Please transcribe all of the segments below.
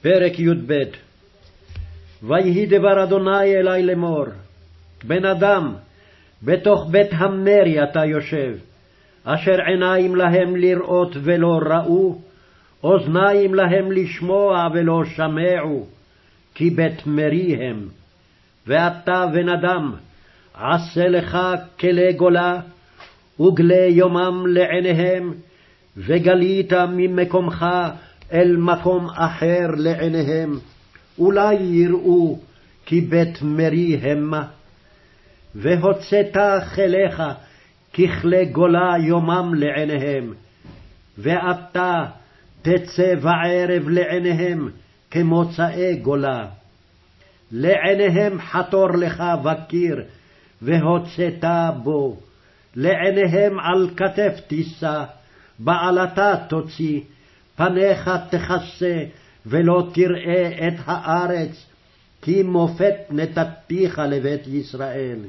פרק י"ב. ויהי דבר אדוני אלי לאמור, בן אדם, בתוך בית המרי אתה יושב, אשר עיניים להם לראות ולא ראו, אוזניים להם לשמוע ולא שמעו, כי בית מרי הם. ואתה, בן אדם, עשה לך כלי גולה, וגלי יומם לעיניהם, וגלית ממקומך אל מקום אחר לעיניהם, אולי יראו כי בית מרי המה. והוצאת כליך ככלי גולה יומם לעיניהם, ואתה תצא בערב לעיניהם כמוצאי גולה. לעיניהם חתור לך בקיר, והוצאת בו, לעיניהם על כתף תישא, בעלתה תוציא, פניך תכסה, ולא תראה את הארץ, כי מופת נתתיך לבית ישראל.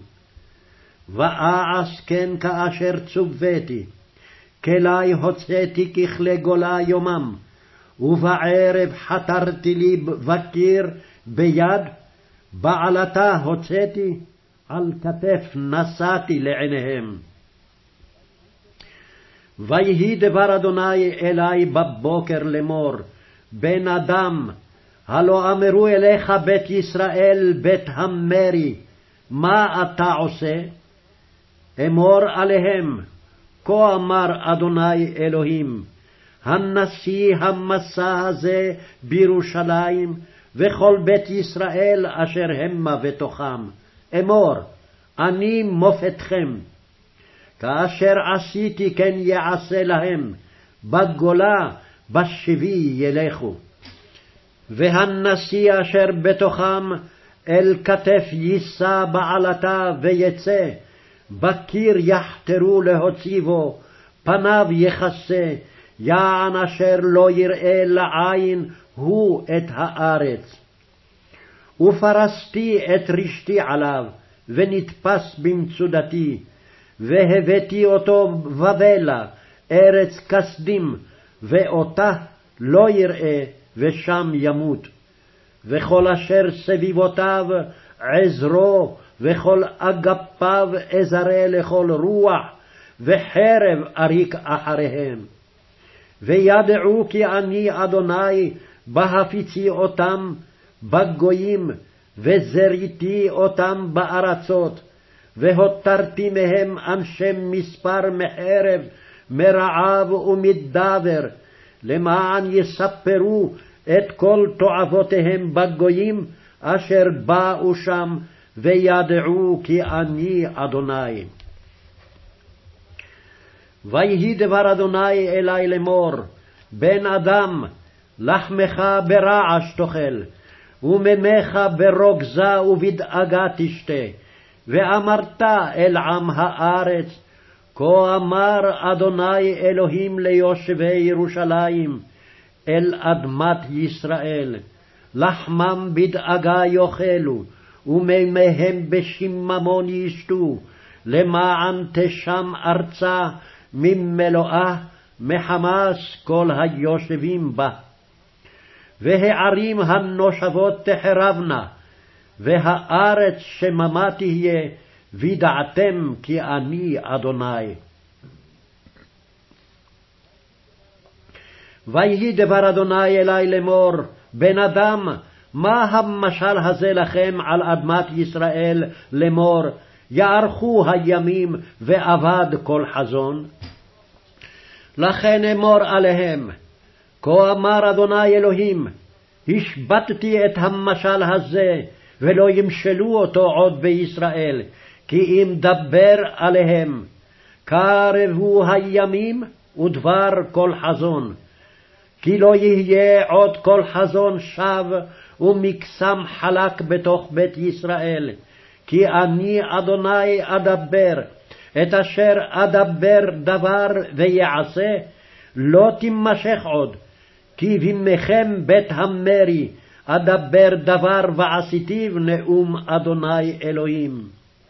ואעש כן כאשר צוויתי, כלי הוצאתי ככלי גולה יומם, ובערב חתרתי לי בקיר ביד, בעלתה הוצאתי, על כתף נשאתי לעיניהם. ויהי דבר אדוני אלי בבוקר לאמור, בן אדם, הלא אמרו אליך בית ישראל בית המרי, מה אתה עושה? אמור עליהם, כה אמר אדוני אלוהים, הנשיא המסע הזה בירושלים, וכל בית ישראל אשר המה בתוכם, אמור, אני מופתכם. כאשר עשיתי כן יעשה להם, בגולה בשבי ילכו. והנשיא אשר בתוכם אל כתף יישא בעלתה ויצא, בקיר יחתרו להוציא בו, פניו יכסה, יען אשר לא יראה לעין הוא את הארץ. ופרסתי את רשתי עליו, ונתפס במצודתי, והבאתי אותו בבלה, ארץ כסדים, ואותה לא יראה, ושם ימות. וכל אשר סביבותיו עזרו, וכל אגפיו אזרה לכל רוח, וחרב אריק אחריהם. וידעו כי אני אדוני בהפיצי אותם בגויים, וזריתי אותם בארצות, והותרתי מהם אנשי מספר מחרב, מרעב ומדבר, למען יספרו את כל תועבותיהם בגויים אשר באו שם, וידעו כי אני אדוני. ויהי דבר אדוני אלי לאמור, בן אדם, לחמך ברעש תאכל, וממך ברוגזה ובדאגה תשתה, ואמרת אל עם הארץ, כה אמר אדוני אלוהים ליושבי ירושלים, אל אדמת ישראל, לחמם בדאגה יאכלו, ומימיהם בשיממון ישתו, למען תשם ארצה ממלואה, מחמס כל היושבים בה. והערים הנושבות תחרבנה, והארץ שממה תהיה, וידעתם כי אני אדוני. ויהי דבר אדוני אלי לאמור, בן אדם, מה המשל הזה לכם על אדמת ישראל לאמור, יערכו הימים ואבד כל חזון? לכן אמור עליהם, כה אמר אדוני אלוהים, השבתתי את המשל הזה, ולא ימשלו אותו עוד בישראל, כי אם דבר עליהם, קרבו הימים ודבר כל חזון. כי לא יהיה עוד כל חזון שב ומקסם חלק בתוך בית ישראל, כי אני אדוני אדבר, את אשר אדבר דבר ויעשה, לא תימשך עוד, כי בימיכם בית המרי, אדבר דבר ועשיתיו נאום אדוני אלוהים.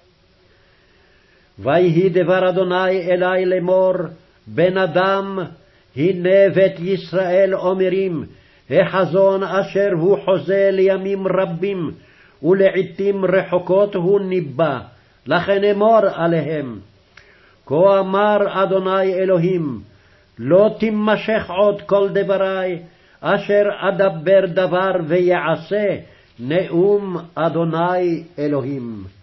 ויהי דבר אדוני אלי לאמור, בן אדם, הנה בית ישראל אומרים, החזון אשר הוא חוזה לימים רבים, ולעתים רחוקות הוא ניבא, לכן אמור עליהם. כה אמר אדוני אלוהים, לא תימשך עוד כל דברי, אשר אדבר דבר ויעשה, נאום אדוני אלוהים.